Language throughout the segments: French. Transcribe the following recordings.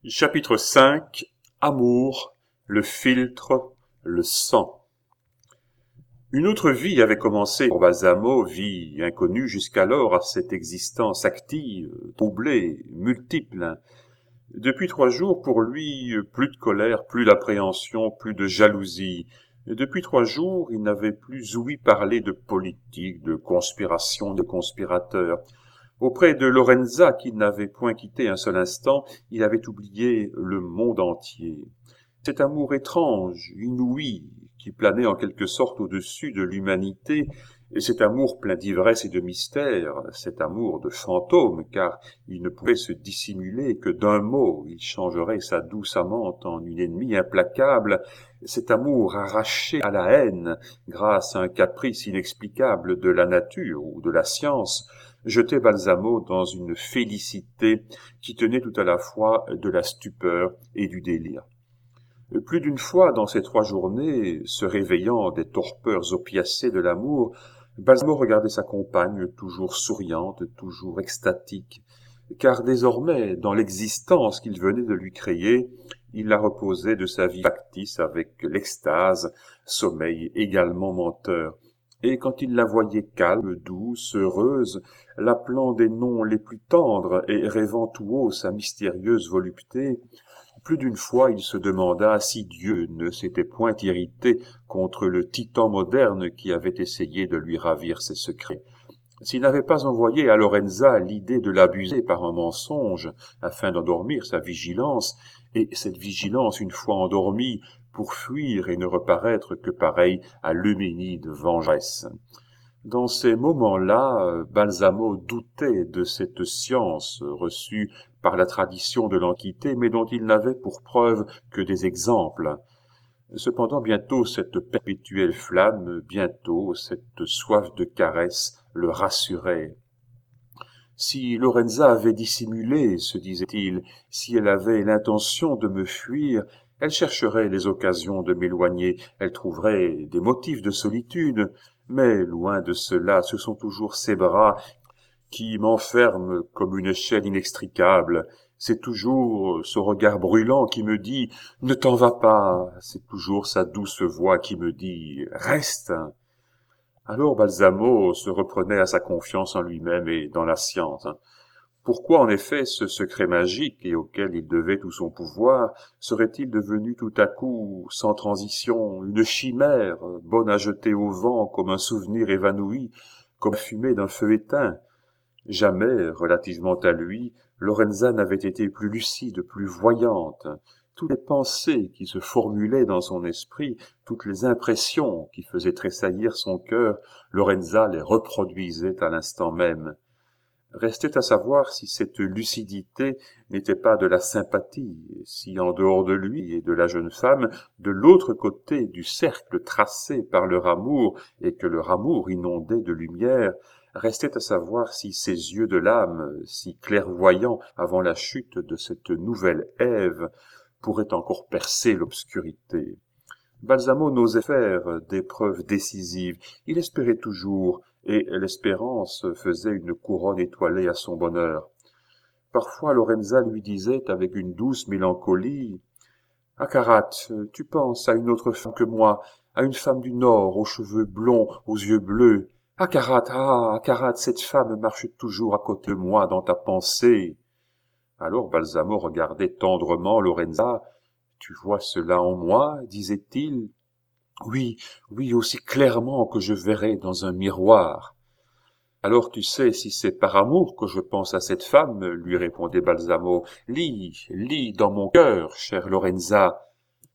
Chapitre 5. Amour, le filtre, le sang. Une autre vie avait commencé pour Balsamo, vie inconnue jusqu'alors à cette existence active, troublée, multiple. Depuis 3 jours, pour lui, plus de colère, plus d'appréhension, plus de jalousie. Depuis 3 jours, il n'avait plus ouï parler de politique, de conspiration, de conspirateurs. Auprès de Lorenza, qu'il n'avait point quitté un seul instant, il avait oublié le monde entier. Cet amour étrange, inouï, qui planait en quelque sorte au-dessus de l'humanité, et cet amour plein d'ivresse et de mystère, cet amour de fantôme, car il ne pouvait se dissimuler que d'un mot, il changerait sa douce amante en une ennemie implacable, cet amour arraché à la haine, grâce à un caprice inexplicable de la nature ou de la science, jetait Balsamo dans une félicité qui tenait tout à la fois de la stupeur et du délire. Plus d'une fois dans ces 3 journées, se réveillant des torpeurs opiacées de l'amour, Balsamo regardait sa compagne, toujours souriante, toujours extatique, car désormais, dans l'existence qu'il venait de lui créer, il la reposait de sa vie factice avec l'extase, sommeil également menteur. Et quand il la voyait calme, douce, heureuse, l'appelant des noms les plus tendres et rêvant tout haut sa mystérieuse volupté, plus d'une fois il se demanda si Dieu ne s'était point irrité contre le titan moderne qui avait essayé de lui ravir ses secrets. S'il n'avait pas envoyé à Lorenza l'idée de l'abuser par un mensonge afin d'endormir sa vigilance, et cette vigilance une fois endormie pour fuir et ne reparaître que pareil à l'Euménide vengeresse. Dans ces moments-là, Balsamo doutait de cette science reçue par la tradition de l'Antiquité, mais dont il n'avait pour preuve que des exemples. Cependant, bientôt cette perpétuelle flamme, bientôt cette soif de caresse le rassurait. Si Lorenza avait dissimulé, se disait-il, si elle avait l'intention de me fuir, elle chercherait les occasions de m'éloigner, elle trouverait des motifs de solitude, mais loin de cela, ce sont toujours ses bras qui m'enferment comme une chaîne inextricable. C'est toujours son regard brûlant qui me dit « Ne t'en vas pas », c'est toujours sa douce voix qui me dit « Reste ». Alors Balsamo se reprenait à sa confiance en lui-même et dans la science. Pourquoi en effet ce secret magique et auquel il devait tout son pouvoir serait-il devenu tout à coup, sans transition, une chimère, bonne à jeter au vent comme un souvenir évanoui, comme la fumée d'un feu éteint? Jamais, relativement à lui, Lorenza n'avait été plus lucide, plus voyante. Toutes les pensées qui se formulaient dans son esprit, toutes les impressions qui faisaient tressaillir son cœur, Lorenza les reproduisait à l'instant même. Restait à savoir si cette lucidité n'était pas de la sympathie, si en dehors de lui et de la jeune femme, de l'autre côté du cercle tracé par leur amour et que leur amour inondait de lumière, restait à savoir si ses yeux de l'âme, si clairvoyants avant la chute de cette nouvelle Ève, pourraient encore percer l'obscurité. Balsamo n'osait faire d'épreuves décisives, il espérait toujours, et l'espérance faisait une couronne étoilée à son bonheur. Parfois Lorenza lui disait avec une douce mélancolie « Acarat, tu penses à une autre femme que moi, à une femme du Nord, aux cheveux blonds, aux yeux bleus. Acarat, cette femme marche toujours à côté de moi dans ta pensée. » Alors Balsamo regardait tendrement Lorenza. « Tu vois cela en moi, disait-il. Oui, oui, aussi clairement que je verrais dans un miroir. » Alors tu sais, si c'est par amour que je pense à cette femme, lui répondait Balsamo, lis dans mon cœur, chère Lorenza.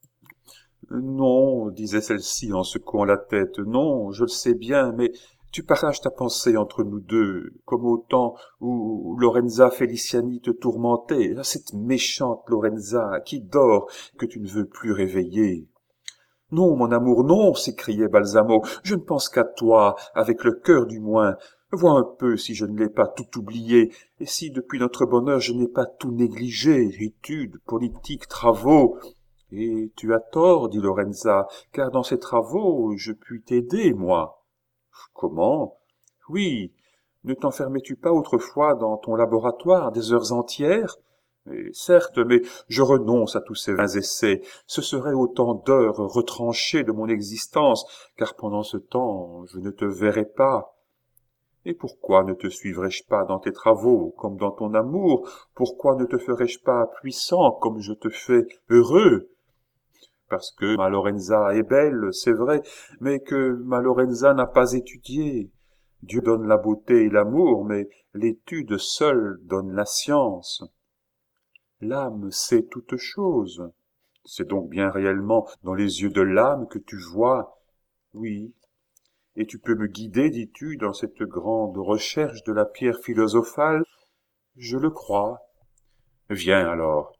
Non, disait celle-ci en secouant la tête, non, je le sais bien, mais tu partages ta pensée entre nous deux, comme au temps où Lorenza Feliciani te tourmentait, cette méchante Lorenza qui dort, que tu ne veux plus réveiller. Non, mon amour, non, s'écriait Balsamo, je ne pense qu'à toi, avec le cœur du moins. Vois un peu si je ne l'ai pas tout oublié, et si depuis notre bonheur je n'ai pas tout négligé, études, politique, travaux. Et tu as tort, dit Lorenza, car dans ces travaux je puis t'aider, moi. Comment? Oui, ne t'enfermais-tu pas autrefois dans ton laboratoire des heures entières? Et certes, mais je renonce à tous ces vains essais. Ce serait autant d'heures retranchées de mon existence, car pendant ce temps, je ne te verrai pas. Et pourquoi ne te suivrais-je pas dans tes travaux, comme dans ton amour? Pourquoi ne te ferais-je pas puissant, comme je te fais heureux? Parce que ma Lorenza est belle, c'est vrai, mais que ma Lorenza n'a pas étudié. Dieu donne la beauté et l'amour, mais l'étude seule donne la science. L'âme sait toutes choses. C'est donc bien réellement dans les yeux de l'âme que tu vois. Oui. Et tu peux me guider, dis-tu, dans cette grande recherche de la pierre philosophale? Je le crois. Viens alors.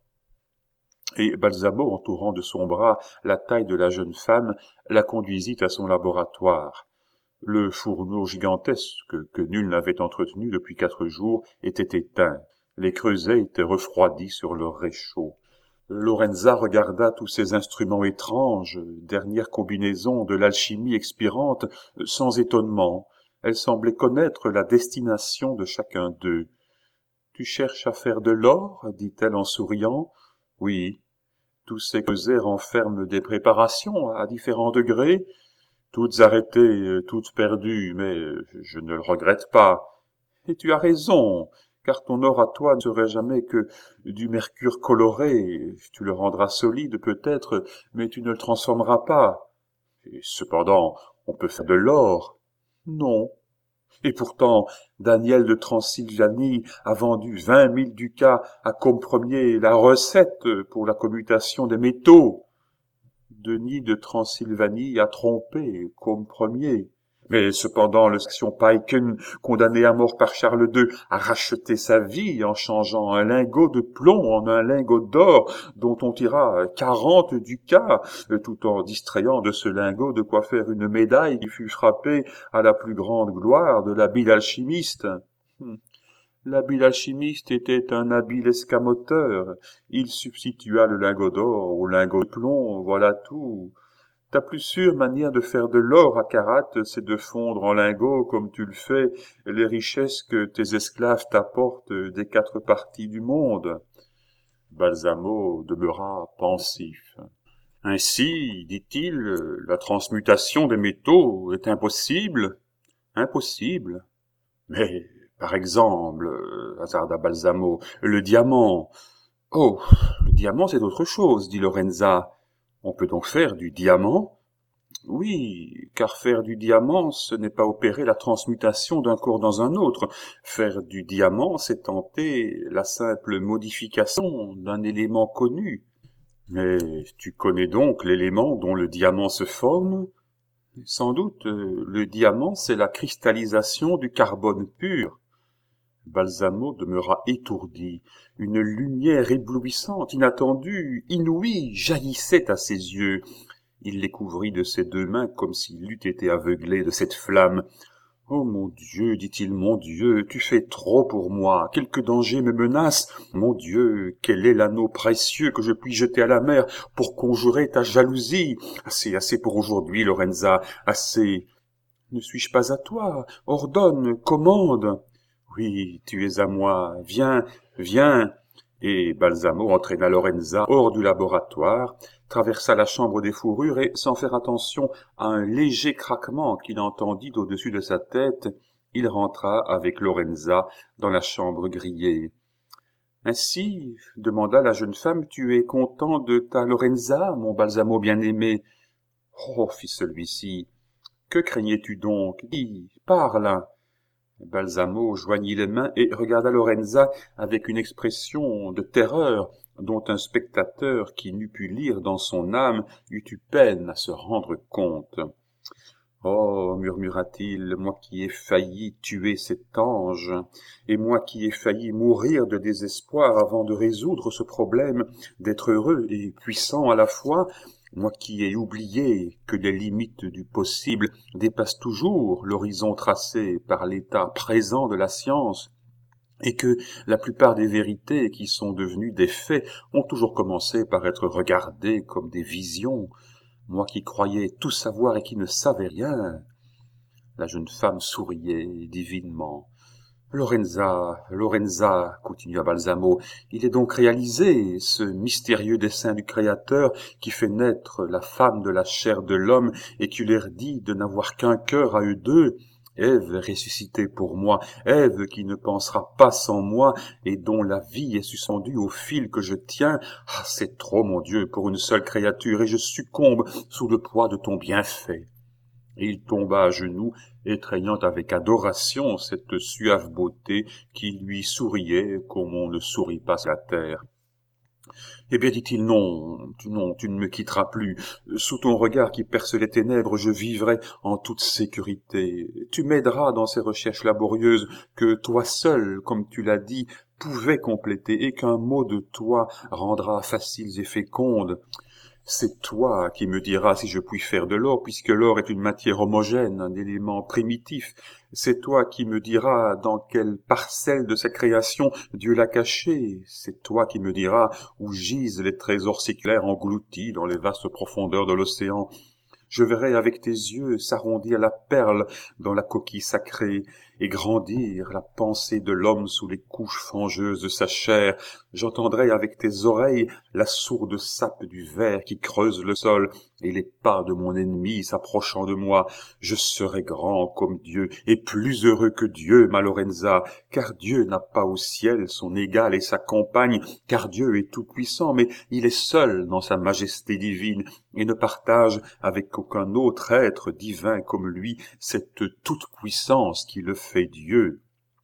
Et Balsamo, entourant de son bras la taille de la jeune femme, la conduisit à son laboratoire. Le fourneau gigantesque que nul n'avait entretenu depuis 4 jours était éteint. Les creusets étaient refroidis sur leur réchaud. Lorenza regarda tous ces instruments étranges, dernière combinaison de l'alchimie expirante, sans étonnement. Elle semblait connaître la destination de chacun d'eux. « Tu cherches à faire de l'or ?» dit-elle en souriant. « Oui. Tous ces creusets renferment des préparations à différents degrés, toutes arrêtées, toutes perdues, mais je ne le regrette pas. Et tu as raison, car ton or à toi ne serait jamais que du mercure coloré. Tu le rendras solide peut-être, mais tu ne le transformeras pas. Et cependant, on peut faire de l'or. Non. Et pourtant, Daniel de Transylvanie a vendu 20 000 ducats à Comte Ier la recette pour la commutation des métaux. Denis de Transylvanie a trompé Comte Ier. Mais cependant, le section Paiken, condamné à mort par Charles II, a racheté sa vie en changeant un lingot de plomb en un lingot d'or dont on tira 40 ducats, tout en distrayant de ce lingot de quoi faire une médaille qui fut frappée à la plus grande gloire de l'habile alchimiste. L'habile alchimiste était un habile escamoteur. Il substitua le lingot d'or au lingot de plomb, voilà tout. Ta plus sûre manière de faire de l'or à Karat, c'est de fondre en lingots, comme tu le fais, les richesses que tes esclaves t'apportent des 4 parties du monde. Balsamo demeura pensif. Ainsi, dit-il, la transmutation des métaux est impossible. Impossible. Mais, par exemple, hasarda Balsamo, le diamant. Oh, le diamant c'est autre chose, dit Lorenza. On peut donc faire du diamant? Oui, car faire du diamant, ce n'est pas opérer la transmutation d'un corps dans un autre. Faire du diamant, c'est tenter la simple modification d'un élément connu. Mais tu connais donc l'élément dont le diamant se forme? Sans doute, le diamant, c'est la cristallisation du carbone pur. Balsamo demeura étourdi. Une lumière éblouissante, inattendue, inouïe, jaillissait à ses yeux. Il les couvrit de ses 2 mains comme s'il eût été aveuglé de cette flamme. « Oh mon Dieu, dit-il, mon Dieu, tu fais trop pour moi. Quelque danger me menace. Mon Dieu, quel est l'anneau précieux que je puis jeter à la mer pour conjurer ta jalousie? Assez, assez pour aujourd'hui, Lorenza, assez. Ne suis-je pas à toi? Ordonne, commande. Oui, tu es à moi. Viens, viens. » Et Balsamo entraîna Lorenza hors du laboratoire, traversa la chambre des fourrures et, sans faire attention à un léger craquement qu'il entendit au-dessus de sa tête, il rentra avec Lorenza dans la chambre grillée. « Ainsi, demanda la jeune femme, tu es content de ta Lorenza, mon Balsamo bien-aimé? »« Oh, fit celui-ci, que craignais-tu donc? Dis, parle. » Balsamo joignit les mains et regarda Lorenza avec une expression de terreur dont un spectateur qui n'eût pu lire dans son âme eût eu peine à se rendre compte. « Oh, murmura-t-il, moi qui ai failli tuer cet ange, et moi qui ai failli mourir de désespoir avant de résoudre ce problème d'être heureux et puissant à la fois, moi qui ai oublié que les limites du possible dépassent toujours l'horizon tracé par l'état présent de la science, et que la plupart des vérités qui sont devenues des faits ont toujours commencé par être regardées comme des visions, moi qui croyais tout savoir et qui ne savais rien. » La jeune femme souriait divinement. Lorenza, Lorenza, continua Balsamo, il est donc réalisé, ce mystérieux dessein du Créateur qui fait naître la femme de la chair de l'homme et qui leur dit de n'avoir qu'un cœur à eux deux. Ève ressuscitée pour moi, Ève qui ne pensera pas sans moi et dont la vie est suspendue au fil que je tiens. Ah, c'est trop, mon Dieu, pour une seule créature, et je succombe sous le poids de ton bienfait. Et il tomba à genoux, étreignant avec adoration cette suave beauté qui lui souriait comme on ne sourit pas sur la terre. Eh bien, dit-il, non, tu ne me quitteras plus. Sous ton regard qui perce les ténèbres, je vivrai en toute sécurité. Tu m'aideras dans ces recherches laborieuses que toi seul, comme tu l'as dit, pouvais compléter et qu'un mot de toi rendra faciles et fécondes. C'est toi qui me diras si je puis faire de l'or, puisque l'or est une matière homogène, un élément primitif. C'est toi qui me diras dans quelle parcelle de sa création Dieu l'a caché. C'est toi qui me diras où gisent les trésors séculaires engloutis dans les vastes profondeurs de l'océan. Je verrai avec tes yeux s'arrondir la perle dans la coquille sacrée et grandir la pensée de l'homme sous les couches fangeuses de sa chair. J'entendrai avec tes oreilles la sourde sape du ver qui creuse le sol et les pas de mon ennemi s'approchant de moi. Je serai grand comme Dieu et plus heureux que Dieu, ma Lorenza, car Dieu n'a pas au ciel son égal et sa compagne, car Dieu est tout-puissant, mais il est seul dans sa majesté divine et ne partage avec aucun autre être divin comme lui cette toute-puissance qui le fait Dieu.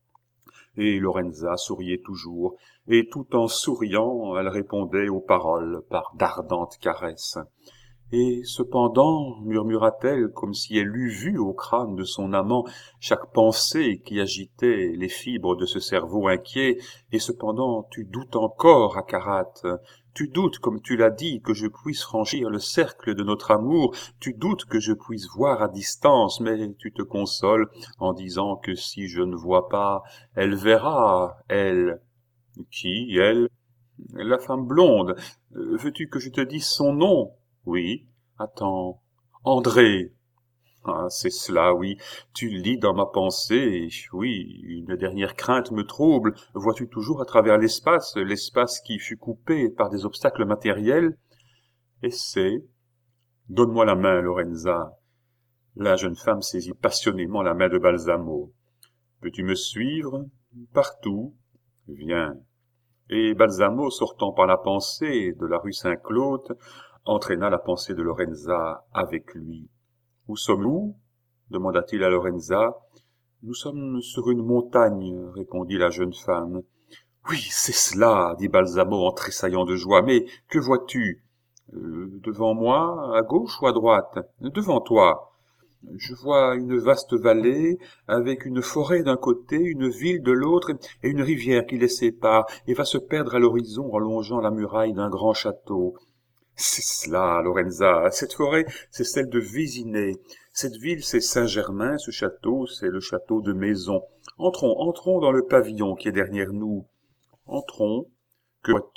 Et Lorenza souriait toujours, et tout en souriant, elle répondait aux paroles par d'ardentes caresses. Et cependant, murmura-t-elle, comme si elle eût vu au crâne de son amant chaque pensée qui agitait les fibres de ce cerveau inquiet, et cependant tu doutes encore, Acharat, tu doutes, comme tu l'as dit, que je puisse franchir le cercle de notre amour, tu doutes que je puisse voir à distance, mais tu te consoles en disant que si je ne vois pas, elle verra, elle. Qui, elle? La femme blonde. Veux-tu que je te dise son nom? Oui. Attends. André. Ah, c'est cela, oui. Tu lis dans ma pensée. Oui, une dernière crainte me trouble. Vois-tu toujours à travers l'espace qui fut coupé par des obstacles matériels? Et c'est... Donne-moi la main, Lorenza. La jeune femme saisit passionnément la main de Balsamo. Peux-tu me suivre? Partout. Viens. Et Balsamo, sortant par la pensée de la rue Saint-Claude, entraîna la pensée de Lorenza avec lui. « Où sommes-nous » demanda-t-il à Lorenza. « Nous sommes sur une montagne, » répondit la jeune femme. « Oui, c'est cela, » dit Balsamo en tressaillant de joie. « Mais que vois-tu » Devant moi, à gauche ou à droite ?»« Devant toi. » Je vois une vaste vallée, avec une forêt d'un côté, une ville de l'autre, et une rivière qui les sépare, et va se perdre à l'horizon en longeant la muraille d'un grand château. C'est cela, Lorenza. Cette forêt, c'est celle de Vésinet. Cette ville, c'est Saint-Germain. Ce château, c'est le château de Maison. Entrons dans le pavillon qui est derrière nous. Entrons. Que vois-tu ?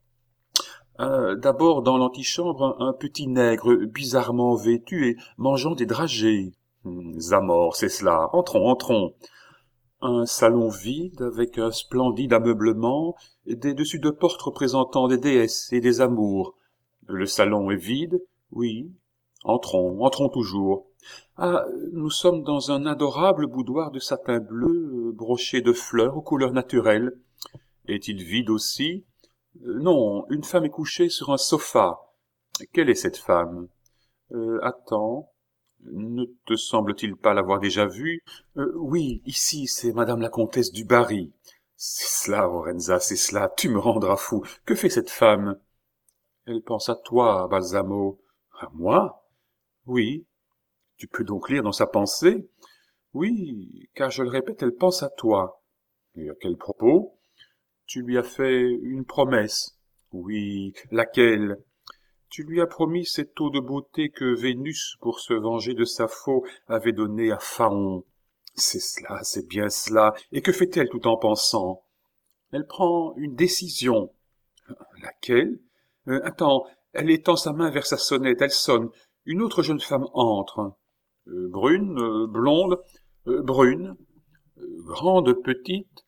D'abord, dans l'antichambre, un petit nègre bizarrement vêtu et mangeant des dragées. Zamor, c'est cela. Entrons. Un salon vide avec un splendide ameublement, des dessus de portes représentant des déesses et des amours. Le salon est vide? Oui. Entrons toujours. Ah, nous sommes dans un adorable boudoir de satin bleu, broché de fleurs aux couleurs naturelles. Est-il vide aussi? Non, une femme est couchée sur un sofa. Quelle est cette femme? Attends, ne te semble-t-il pas l'avoir déjà vue? Oui, ici, c'est madame la comtesse du Barry. C'est cela, Lorenza, c'est cela, tu me rendras fou. Que fait cette femme? Elle pense à toi, Balsamo. À moi? Oui. Tu peux donc lire dans sa pensée? Oui, car je le répète, elle pense à toi. Et à quel propos? Tu lui as fait une promesse. Oui, laquelle? Tu lui as promis cette eau de beauté que Vénus, pour se venger de Sappho, avait donnée à Phaon. C'est cela, c'est bien cela. Et que fait-elle tout en pensant? Elle prend une décision. Laquelle? Attends, elle étend sa main vers sa sonnette, elle sonne. Une autre jeune femme entre. Brune, blonde, brune. Grande, petite?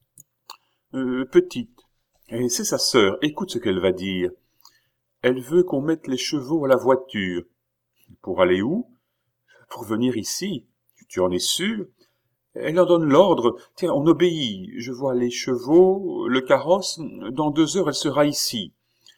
Petite. Et c'est sa sœur, écoute ce qu'elle va dire. Elle veut qu'on mette les chevaux à la voiture. Pour aller où? Pour venir ici. Tu en es sûr? Elle en donne l'ordre. Tiens, on obéit. Je vois les chevaux, le carrosse. Dans 2 heures, elle sera ici.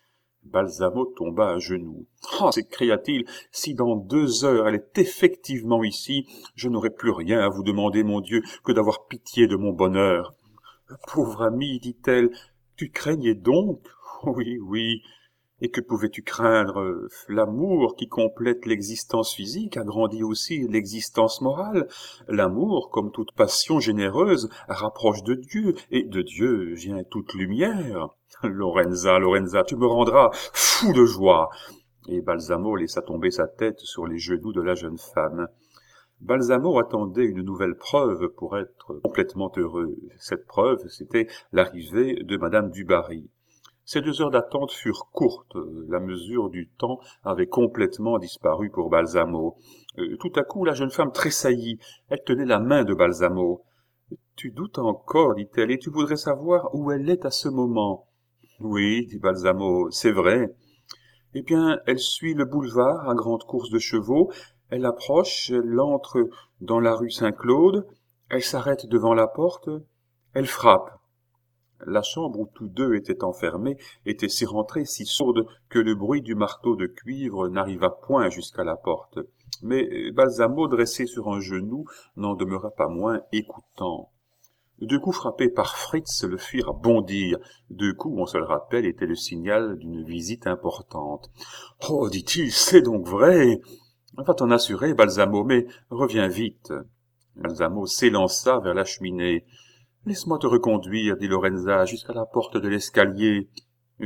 Balsamo tomba à genoux. Ah, s'écria-t-il, si dans 2 heures elle est effectivement ici, je n'aurai plus rien à vous demander, mon Dieu, que d'avoir pitié de mon bonheur. Pauvre ami, dit-elle, tu craignais donc? Oui, oui. Et que pouvais-tu craindre? L'amour qui complète l'existence physique agrandit aussi l'existence morale. L'amour, comme toute passion généreuse, rapproche de Dieu, et de Dieu vient toute lumière. Lorenza, Lorenza, tu me rendras fou de joie. Et Balsamo laissa tomber sa tête sur les genoux de la jeune femme. Balsamo attendait une nouvelle preuve pour être complètement heureux. Cette preuve, c'était l'arrivée de Madame du Barry. Ces 2 heures d'attente furent courtes, la mesure du temps avait complètement disparu pour Balsamo. Tout à coup, la jeune femme tressaillit, elle tenait la main de Balsamo. « Tu doutes encore, dit-elle, et tu voudrais savoir où elle est à ce moment. »« Oui, dit Balsamo, c'est vrai. »« Eh bien, elle suit le boulevard à grande course de chevaux, elle approche, elle entre dans la rue Saint-Claude, elle s'arrête devant la porte, elle frappe. » La chambre où tous deux étaient enfermés était si rentrée, si sourde, que le bruit du marteau de cuivre n'arriva point jusqu'à la porte. Mais Balsamo, dressé sur un genou, n'en demeura pas moins écoutant. 2 coups frappés par Fritz le firent bondir. 2 coups, on se le rappelle, étaient le signal d'une visite importante. « Oh, dit-il, c'est donc vrai! Va t'en assurer, Balsamo, mais reviens vite. » Balsamo s'élança vers la cheminée. « Laisse-moi te reconduire, dit Lorenza, jusqu'à la porte de l'escalier. »« Viens. »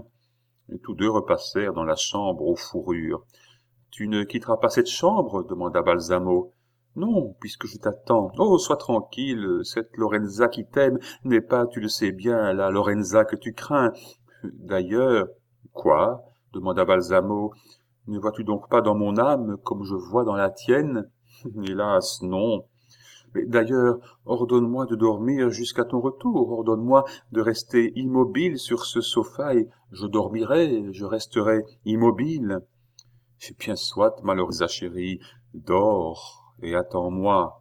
Et tous deux repassèrent dans la chambre aux fourrures. « Tu ne quitteras pas cette chambre ?» demanda Balsamo. « Non, puisque je t'attends. Oh, sois tranquille, cette Lorenza qui t'aime n'est pas, tu le sais bien, la Lorenza que tu crains. D'ailleurs... »« Quoi ?» demanda Balsamo. « Ne vois-tu donc pas dans mon âme comme je vois dans la tienne ?»« Hélas, non. » Mais d'ailleurs, ordonne-moi de dormir jusqu'à ton retour, ordonne-moi de rester immobile sur ce sofa et je dormirai, je resterai immobile. Eh bien soit, ma Lorenza chérie, dors et attends-moi.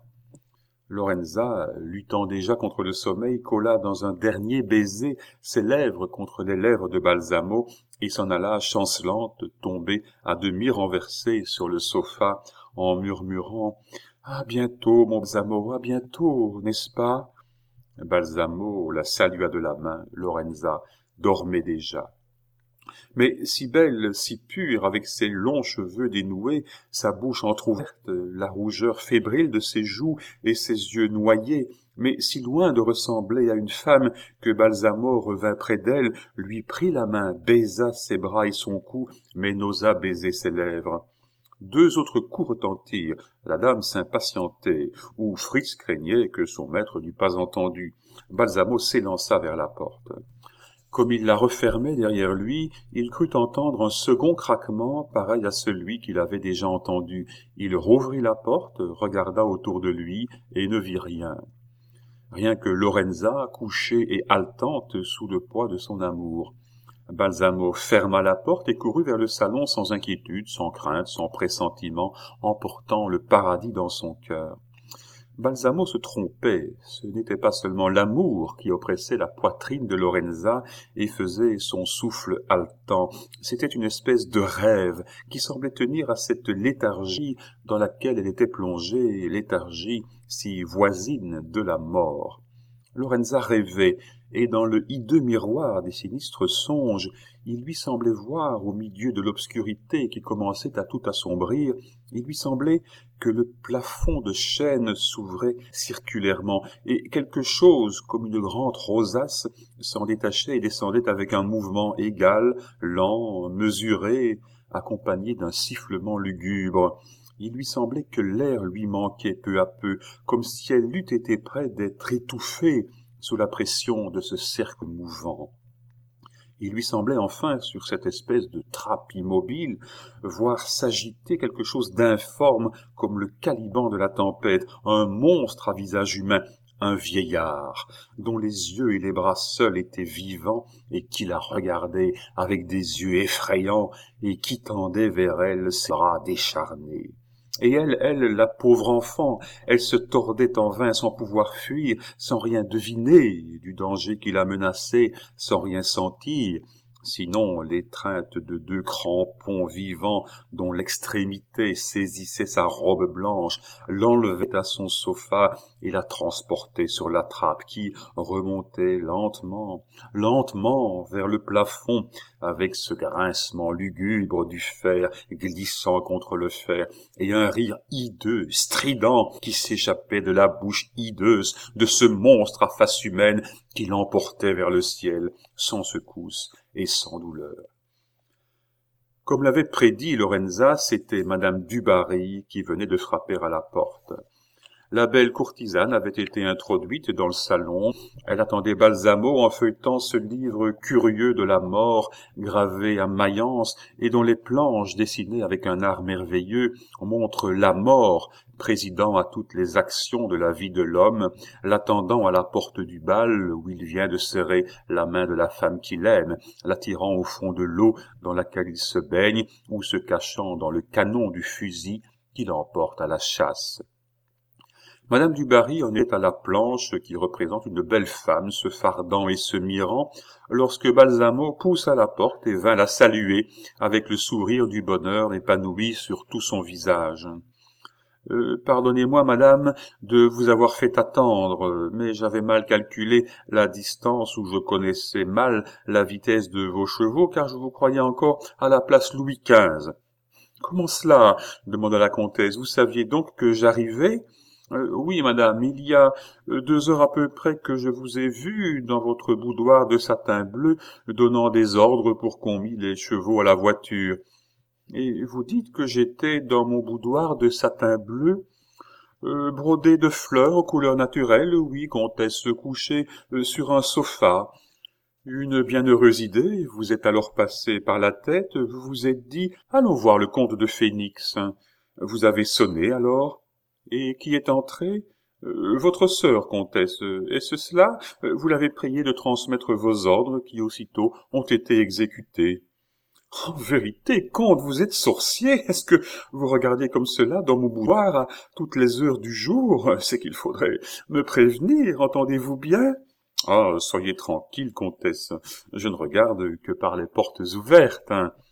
Lorenza, luttant déjà contre le sommeil, colla dans un dernier baiser ses lèvres contre les lèvres de Balsamo et s'en alla chancelante, tombée à demi renversée sur le sofa en murmurant « À bientôt, mon Balsamo, à bientôt, n'est-ce pas ?» Balsamo la salua de la main. Lorenza dormait déjà. Mais si belle, si pure, avec ses longs cheveux dénoués, sa bouche entr'ouverte, la rougeur fébrile de ses joues et ses yeux noyés, mais si loin de ressembler à une femme que Balsamo revint près d'elle, lui prit la main, baisa ses bras et son cou, mais n'osa baiser ses lèvres. 2 autres coups retentirent, la dame s'impatientait, ou Fritz craignait que son maître n'eût pas entendu. Balsamo s'élança vers la porte. Comme il la refermait derrière lui, il crut entendre un second craquement pareil à celui qu'il avait déjà entendu. Il rouvrit la porte, regarda autour de lui et ne vit rien. Rien que Lorenza, couchée et haletante sous le poids de son amour. Balsamo ferma la porte et courut vers le salon sans inquiétude, sans crainte, sans pressentiment, emportant le paradis dans son cœur. Balsamo se trompait, ce n'était pas seulement l'amour qui oppressait la poitrine de Lorenza et faisait son souffle haletant, c'était une espèce de rêve qui semblait tenir à cette léthargie dans laquelle elle était plongée, léthargie si voisine de la mort. Lorenza rêvait, et dans le hideux miroir des sinistres songes, il lui semblait voir, au milieu de l'obscurité qui commençait à tout assombrir, il lui semblait que le plafond de chêne s'ouvrait circulairement, et quelque chose, comme une grande rosace, s'en détachait et descendait avec un mouvement égal, lent, mesuré, accompagné d'un sifflement lugubre. Il lui semblait que l'air lui manquait peu à peu, comme si elle eût été près d'être étouffée sous la pression de ce cercle mouvant. Il lui semblait enfin, sur cette espèce de trappe immobile, voir s'agiter quelque chose d'informe comme le Caliban de la tempête, un monstre à visage humain, un vieillard, dont les yeux et les bras seuls étaient vivants, et qui la regardait avec des yeux effrayants, et qui tendait vers elle ses bras décharnés. Et elle, la pauvre enfant, elle se tordait en vain sans pouvoir fuir, sans rien deviner du danger qui la menaçait, sans rien sentir, sinon l'étreinte de deux crampons vivants dont l'extrémité saisissait sa robe blanche, l'enlevait à son sofa et la transportait sur la trappe qui remontait lentement, lentement vers le plafond, avec ce grincement lugubre du fer glissant contre le fer, et un rire hideux, strident, qui s'échappait de la bouche hideuse de ce monstre à face humaine qui l'emportait vers le ciel, sans secousse et sans douleur. Comme l'avait prédit Lorenza, c'était Madame du Barry qui venait de frapper à la porte. La belle courtisane avait été introduite dans le salon. Elle attendait Balsamo en feuilletant ce livre curieux de la mort, gravé à Mayence, et dont les planches, dessinées avec un art merveilleux, montrent la mort, présidant à toutes les actions de la vie de l'homme, l'attendant à la porte du bal, où il vient de serrer la main de la femme qu'il aime, l'attirant au fond de l'eau dans laquelle il se baigne, ou se cachant dans le canon du fusil qui l'emporte à la chasse. Madame du Barry en est à la planche qui représente une belle femme se fardant et se mirant, lorsque Balsamo poussa la porte et vint la saluer avec le sourire du bonheur épanoui sur tout son visage. Pardonnez-moi, madame, de vous avoir fait attendre, mais j'avais mal calculé la distance ou je connaissais mal la vitesse de vos chevaux, car je vous croyais encore à la place Louis XV. « Comment cela ?» demanda la comtesse. « Vous saviez donc que j'arrivais ?» Oui, madame, il y a 2 heures à peu près que je vous ai vu dans votre boudoir de satin bleu, donnant des ordres pour qu'on mît les chevaux à la voiture. Et vous dites que j'étais dans mon boudoir de satin bleu, brodé de fleurs aux couleurs naturelles, oui, comtesse, couchée sur un sofa. Une bienheureuse idée vous est alors passée par la tête, vous vous êtes dit « Allons voir le comte de Phénix ». Vous avez sonné alors ? Et qui est entré ? Votre sœur, comtesse. Est-ce cela ? Vous l'avez priée de transmettre vos ordres qui aussitôt ont été exécutés. En vérité, comte, vous êtes sorcier. Est-ce que vous regardez comme cela dans mon boudoir à toutes les heures du jour ? C'est qu'il faudrait me prévenir, entendez-vous bien ? Ah, soyez tranquille, comtesse. Je ne regarde que par les portes ouvertes.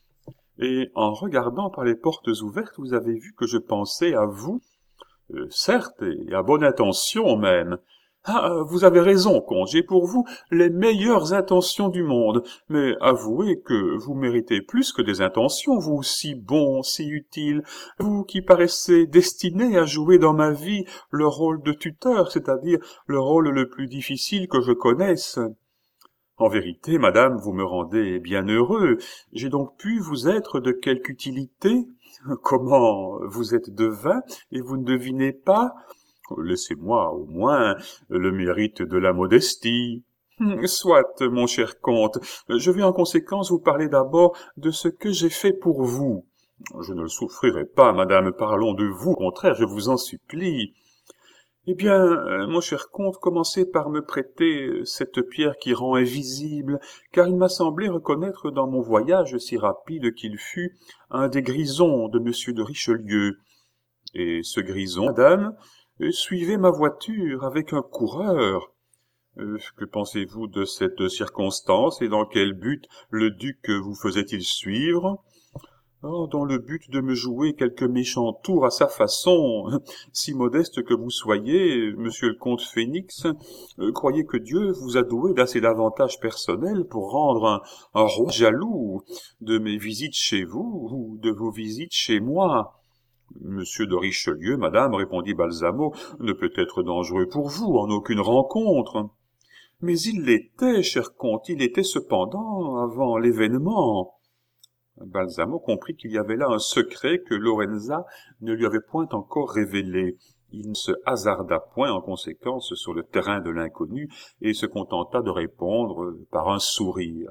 Et en regardant par les portes ouvertes, vous avez vu que je pensais à vous ? Certes, et à bonne intention même. Ah, vous avez raison, comte, j'ai pour vous les meilleures intentions du monde, mais avouez que vous méritez plus que des intentions, vous si bon, si utile, vous qui paraissez destiné à jouer dans ma vie le rôle de tuteur, c'est-à-dire le rôle le plus difficile que je connaisse. En vérité, madame, vous me rendez bien heureux. J'ai donc pu vous être de quelque utilité ? Comment, vous êtes devin et vous ne devinez pas ? Laissez-moi, au moins, le mérite de la modestie. Soit, mon cher comte, je vais en conséquence vous parler d'abord de ce que j'ai fait pour vous. Je ne le souffrirai pas, madame, parlons de vous, au contraire, je vous en supplie. Eh bien, mon cher comte, commencez par me prêter cette pierre qui rend invisible, car il m'a semblé reconnaître dans mon voyage si rapide qu'il fut un des grisons de monsieur de Richelieu. Et ce grison, madame, suivait ma voiture avec un coureur. Que pensez-vous de cette circonstance et dans quel but le duc vous faisait-il suivre ? Oh, dans le but de me jouer quelque méchant tour à sa façon. Si modeste que vous soyez, monsieur le comte Phénix, croyez que Dieu vous a doué d'assez d'avantages personnels pour rendre un roi jaloux de mes visites chez vous ou de vos visites chez moi. Monsieur de Richelieu, madame, répondit Balsamo, ne peut être dangereux pour vous en aucune rencontre. Mais il l'était, cher comte, il l'était cependant avant l'événement. Balsamo comprit qu'il y avait là un secret que Lorenza ne lui avait point encore révélé. Il ne se hasarda point en conséquence sur le terrain de l'inconnu et se contenta de répondre par un sourire.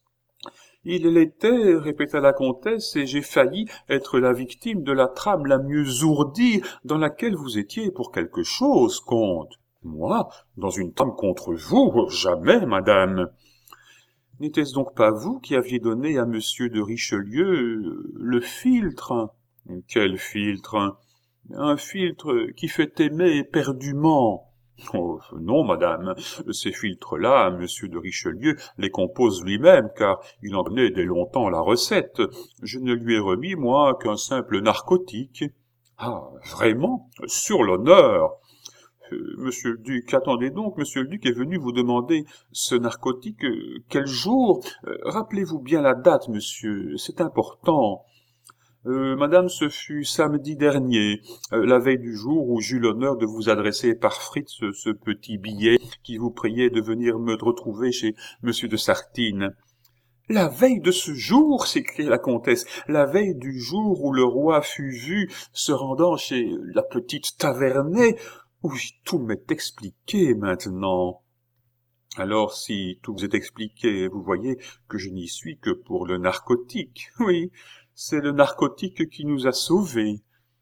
« Il l'était, répéta la comtesse, et j'ai failli être la victime de la trame la mieux ourdie dans laquelle vous étiez pour quelque chose, comte. » Moi, dans une trame contre vous? Jamais, madame. N'était-ce donc pas vous qui aviez donné à monsieur de Richelieu le philtre? Quel philtre? Un philtre qui fait aimer éperdument. Oh, non, madame, ces philtres-là, monsieur de Richelieu les compose lui-même, car il en connaît dès longtemps la recette. Je ne lui ai remis, moi, qu'un simple narcotique. Ah, vraiment? Sur l'honneur! Monsieur le Duc, attendez donc, monsieur le Duc est venu vous demander ce narcotique, quel jour? Rappelez-vous bien la date, monsieur, c'est important. Madame, ce fut samedi dernier, la veille du jour où j'eus l'honneur de vous adresser par Fritz ce petit billet qui vous priait de venir me retrouver chez monsieur de Sartine. La veille de ce jour, s'écria la comtesse, la veille du jour où le roi fut vu se rendant chez la petite Taverney. Oui, tout m'est expliqué maintenant. Alors, si tout vous est expliqué, vous voyez que je n'y suis que pour le narcotique. Oui, c'est le narcotique qui nous a sauvés.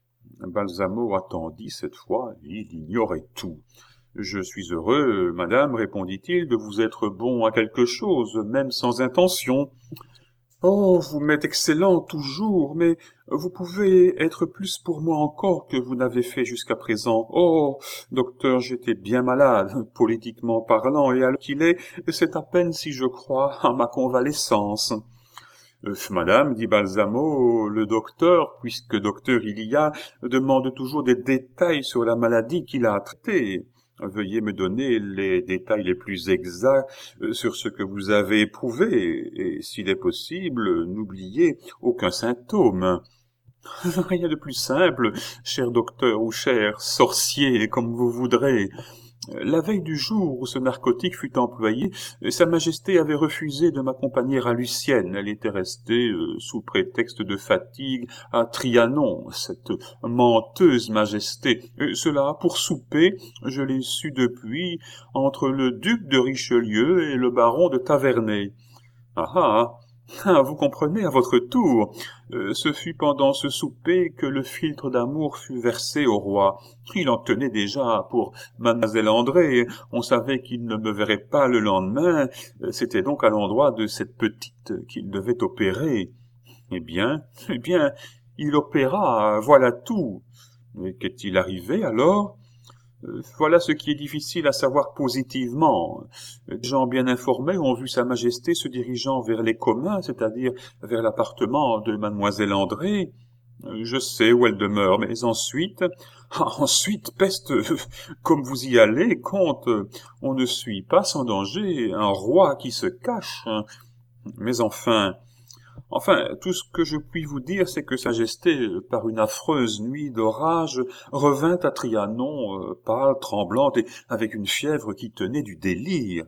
Balsamo attendit cette fois, il ignorait tout. Je suis heureux, madame, répondit-il, de vous être bon à quelque chose, même sans intention. Oh, vous m'êtes excellent toujours, mais vous pouvez être plus pour moi encore que vous n'avez fait jusqu'à présent. Oh, docteur, j'étais bien malade, politiquement parlant, et à l'heure qu'il est, c'est à peine si je crois à ma convalescence. Madame, dit Balsamo, le docteur, puisque docteur il y a, demande toujours des détails sur la maladie qu'il a traitée. Veuillez me donner les détails les plus exacts sur ce que vous avez éprouvé, et s'il est possible, n'oubliez aucun symptôme. Rien de plus simple, cher docteur ou cher sorcier, comme vous voudrez. La veille du jour où ce narcotique fut employé, Sa Majesté avait refusé de m'accompagner à Lucienne. Elle était restée, sous prétexte de fatigue, à Trianon, cette menteuse Majesté. Cela, pour souper, je l'ai su depuis, entre le duc de Richelieu et le baron de Taverney. Vous comprenez à votre tour. Ce fut pendant ce souper que le philtre d'amour fut versé au roi. Il en tenait déjà pour mademoiselle André. On savait qu'il ne me verrait pas le lendemain. C'était donc à l'endroit de cette petite qu'il devait opérer. Eh bien, il opéra, voilà tout. Mais qu'est-il arrivé alors? Voilà ce qui est difficile à savoir positivement. Des gens bien informés ont vu Sa Majesté se dirigeant vers les communs, c'est-à-dire vers l'appartement de mademoiselle André. Je sais où elle demeure, mais ensuite... ensuite, peste, comme vous y allez, comte, on ne suit pas sans danger un roi qui se cache. Mais Enfin, tout ce que je puis vous dire, c'est que Sa Majesté, par une affreuse nuit d'orage, revint à Trianon, pâle, tremblante et avec une fièvre qui tenait du délire.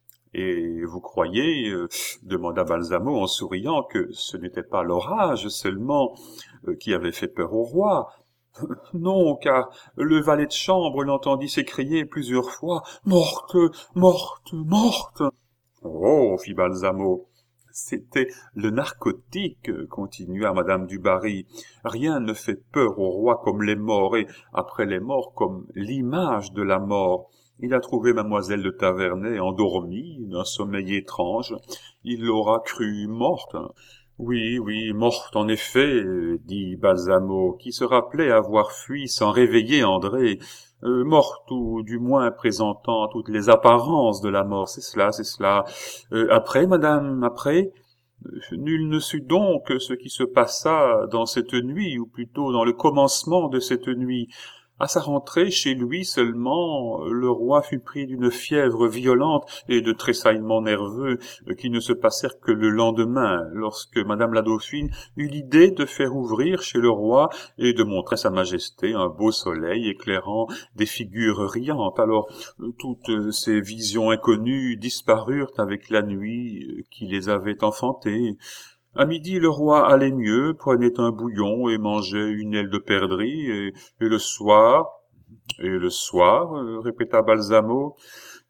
Et vous croyez, demanda Balsamo en souriant, que ce n'était pas l'orage seulement qui avait fait peur au roi. Non, car le valet de chambre l'entendit s'écrier plusieurs fois « Morte, morte, morte !» Oh, fit Balsamo. C'était le narcotique, continua madame du Barry. Rien ne fait peur au roi comme les morts, et après les morts comme l'image de la mort. Il a trouvé mademoiselle de Taverney endormie d'un sommeil étrange. Il l'aura crue morte. Oui, morte en effet, dit Balsamo, qui se rappelait avoir fui sans réveiller André. Morte, ou du moins présentant toutes les apparences de la mort, c'est cela. Après, madame, après? Nul ne sut donc ce qui se passa dans cette nuit, ou plutôt dans le commencement de cette nuit. À sa rentrée chez lui seulement, le roi fut pris d'une fièvre violente et de tressaillements nerveux qui ne se passèrent que le lendemain, lorsque madame la dauphine eut l'idée de faire ouvrir chez le roi et de montrer à Sa Majesté un beau soleil éclairant des figures riantes. Alors, toutes ces visions inconnues disparurent avec la nuit qui les avait enfantées. À midi, le roi allait mieux, prenait un bouillon et mangeait une aile de perdrix, et le soir, répéta Balsamo,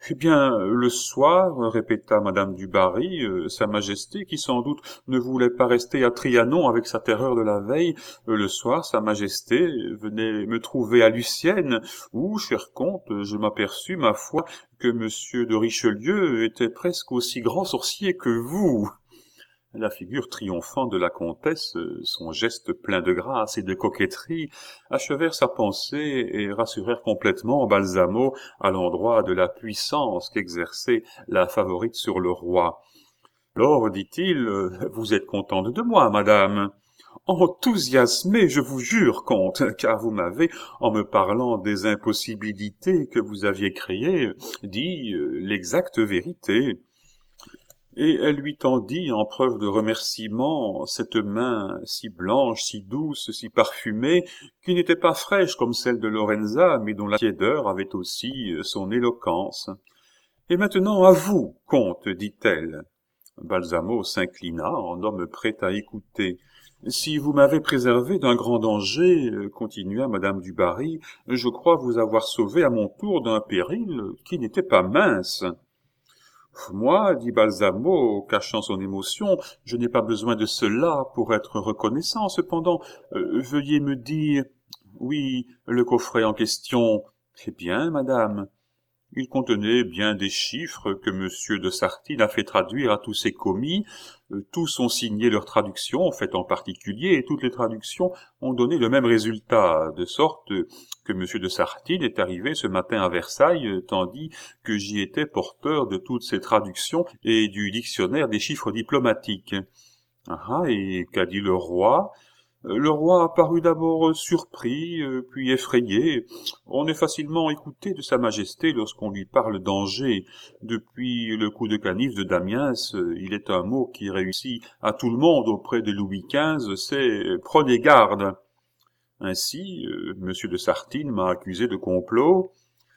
Eh bien, le soir, répéta madame du Barry, Sa Majesté, qui sans doute ne voulait pas rester à Trianon avec sa terreur de la veille, le soir, Sa Majesté venait me trouver à Lucienne, où, cher comte, je m'aperçus, ma foi, que monsieur de Richelieu était presque aussi grand sorcier que vous. La figure triomphante de la comtesse, son geste plein de grâce et de coquetterie, achevèrent sa pensée et rassurèrent complètement Balsamo à l'endroit de la puissance qu'exerçait la favorite sur le roi. « Alors, dit-il, vous êtes contente de moi, madame ?» « Enthousiasmé, je vous jure, comte, car vous m'avez, en me parlant des impossibilités que vous aviez créées, dit l'exacte vérité. » Et elle lui tendit, en preuve de remerciement, cette main si blanche, si douce, si parfumée, qui n'était pas fraîche comme celle de Lorenza, mais dont la tiédeur avait aussi son éloquence. « Et maintenant à vous, comte, dit-elle. » Balsamo s'inclina en homme prêt à écouter. « Si vous m'avez préservé d'un grand danger, continua madame du Barry, je crois vous avoir sauvé à mon tour d'un péril qui n'était pas mince. » « Moi, dit Balsamo, cachant son émotion, je n'ai pas besoin de cela pour être reconnaissant. Cependant, veuillez me dire... Oui, le coffret en question... Eh bien, madame, il contenait bien des chiffres que monsieur de Sartine a fait traduire à tous ses commis. Tous ont signé leur traduction, faite en particulier, et toutes les traductions ont donné le même résultat, de sorte que monsieur de Sartine est arrivé ce matin à Versailles, tandis que j'y étais porteur de toutes ces traductions et du dictionnaire des chiffres diplomatiques. Ah, et qu'a dit le roi ? Le roi parut d'abord surpris, puis effrayé. On est facilement écouté de Sa Majesté lorsqu'on lui parle d'Angers. Depuis le coup de canif de Damiens, il est un mot qui réussit à tout le monde auprès de Louis XV, c'est « prenez garde ». Ainsi, monsieur de Sartine m'a accusé de complot.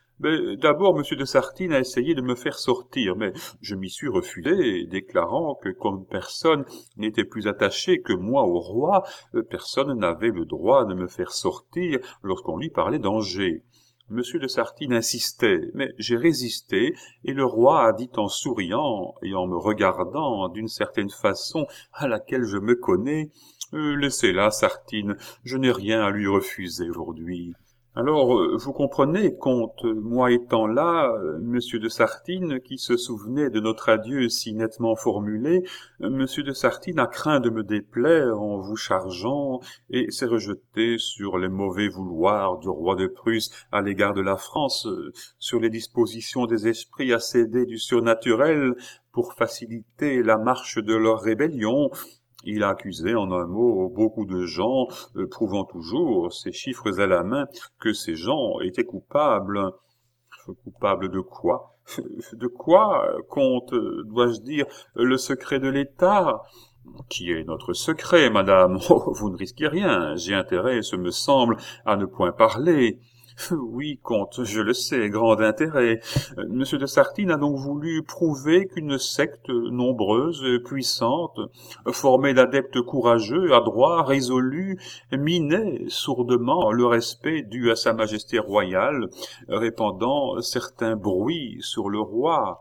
D'abord, monsieur de Sartine a essayé de me faire sortir, mais je m'y suis refusé, déclarant que comme personne n'était plus attaché que moi au roi, personne n'avait le droit de me faire sortir lorsqu'on lui parlait d'Angers. Monsieur de Sartine insistait, mais j'ai résisté, et le roi a dit en souriant et en me regardant d'une certaine façon à laquelle je me connais, « Laissez-la, Sartine, je n'ai rien à lui refuser aujourd'hui. » Alors, vous comprenez, comte, moi étant là, monsieur de Sartine, qui se souvenait de notre adieu si nettement formulé, monsieur de Sartine a craint de me déplaire en vous chargeant, et s'est rejeté sur les mauvais vouloirs du roi de Prusse à l'égard de la France, sur les dispositions des esprits à céder du surnaturel pour faciliter la marche de leur rébellion. Il a accusé en un mot beaucoup de gens, prouvant toujours, ces chiffres à la main, que ces gens étaient coupables. Coupables de quoi? De quoi, comte, dois-je dire, le secret de l'État? Qui est notre secret, madame? Oh, vous ne risquez rien, j'ai intérêt, ce me semble, à ne point parler. Oui, comte, je le sais, grand intérêt. Monsieur de Sartine a donc voulu prouver qu'une secte nombreuse, puissante, formée d'adeptes courageux, adroits, résolus, minait sourdement le respect dû à Sa Majesté royale, répandant certains bruits sur le roi.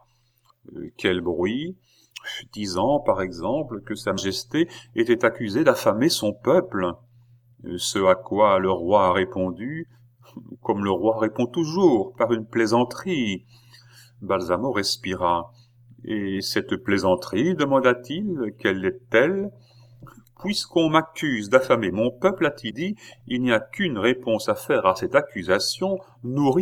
Quel bruit? Disant, par exemple, que Sa Majesté était accusée d'affamer son peuple. Ce à quoi le roi a répondu, comme le roi répond toujours, par une plaisanterie. Balsamo respira. « Et cette plaisanterie, demanda-t-il, quelle est-elle ? Puisqu'on m'accuse d'affamer mon peuple, a-t-il dit, il n'y a qu'une réponse à faire à cette accusation, nourrissons-le. »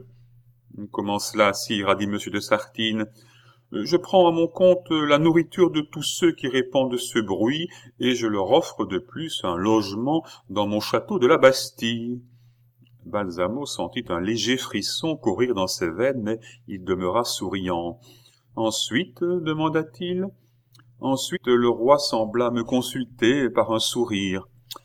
Comment cela, sire, a dit monsieur de Sartine. Je prends à mon compte la nourriture de tous ceux qui répandent ce bruit, et je leur offre de plus un logement dans mon château de la Bastille. Balsamo sentit un léger frisson courir dans ses veines, mais il demeura souriant. « Ensuite, demanda-t-il. Ensuite, le roi sembla me consulter par un sourire.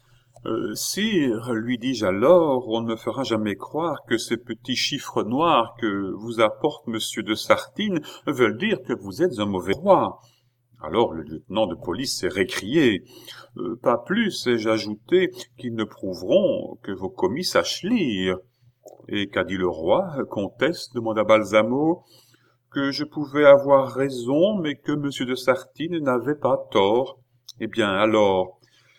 « Sire, lui dis-je alors, on ne me fera jamais croire que ces petits chiffres noirs que vous apporte monsieur de Sartine veulent dire que vous êtes un mauvais roi. » Alors le lieutenant de police s'est récrié. « Pas plus, ai-je ajouté, qu'ils ne prouveront que vos commis sachent lire. » « Et qu'a dit le roi, comtesse ?» demanda Balsamo. que je pouvais avoir raison, mais que M. de Sartine n'avait pas tort. Eh bien, alors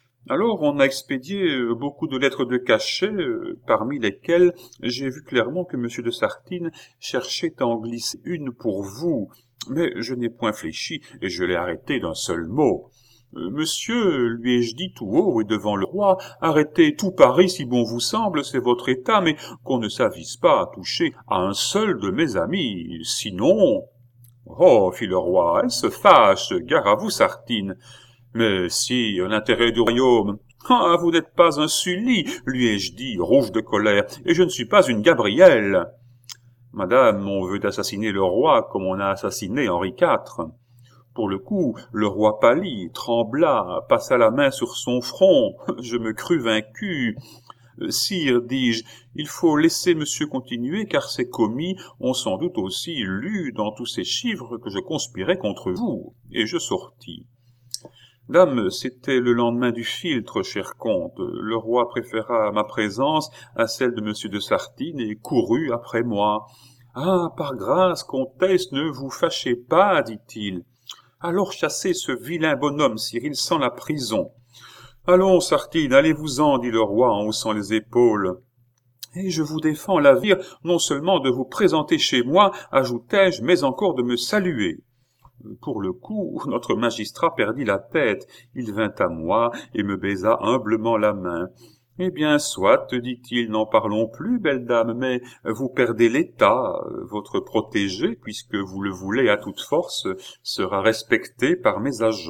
on a expédié beaucoup de lettres de cachet, parmi lesquelles j'ai vu clairement que M. de Sartine cherchait à en glisser une pour vous, mais je n'ai point fléchi et je l'ai arrêté d'un seul mot. Monsieur, lui ai-je dit tout haut et devant le roi, arrêtez tout Paris si bon vous semble, c'est votre état, mais qu'on ne s'avise pas à toucher à un seul de mes amis, sinon... Oh, fit le roi, elle se fâche, gare à vous, Sartine. Mais si, l'intérêt du royaume... Ah, vous n'êtes pas un Sully, lui ai-je dit, rouge de colère, et je ne suis pas une Gabrielle. Madame, on veut assassiner le roi comme on a assassiné Henri IV. Pour le coup, le roi pâlit, trembla, passa la main sur son front. Je me crus vaincu. Sire, dis-je, il faut laisser monsieur continuer, car ces commis ont sans doute aussi lu dans tous ces chiffres que je conspirais contre vous. Et je sortis. Dame, c'était le lendemain du philtre, cher comte. Le roi préféra ma présence à celle de monsieur de Sartine et courut après moi. Ah, par grâce, comtesse, ne vous fâchez pas, dit-il. Alors chassez ce vilain bonhomme, sire, il sent la prison. Allons, Sartine, allez-vous-en, dit le roi en haussant les épaules. Et je vous défends l'avenir, non seulement de vous présenter chez moi, ajoutai-je, mais encore de me saluer. Pour le coup, notre magistrat perdit la tête. Il vint à moi et me baisa humblement la main. « Eh bien, soit, dit-il, n'en parlons plus, belle dame, mais vous perdez l'état. Votre protégé, puisque vous le voulez à toute force, sera respecté par mes agents. »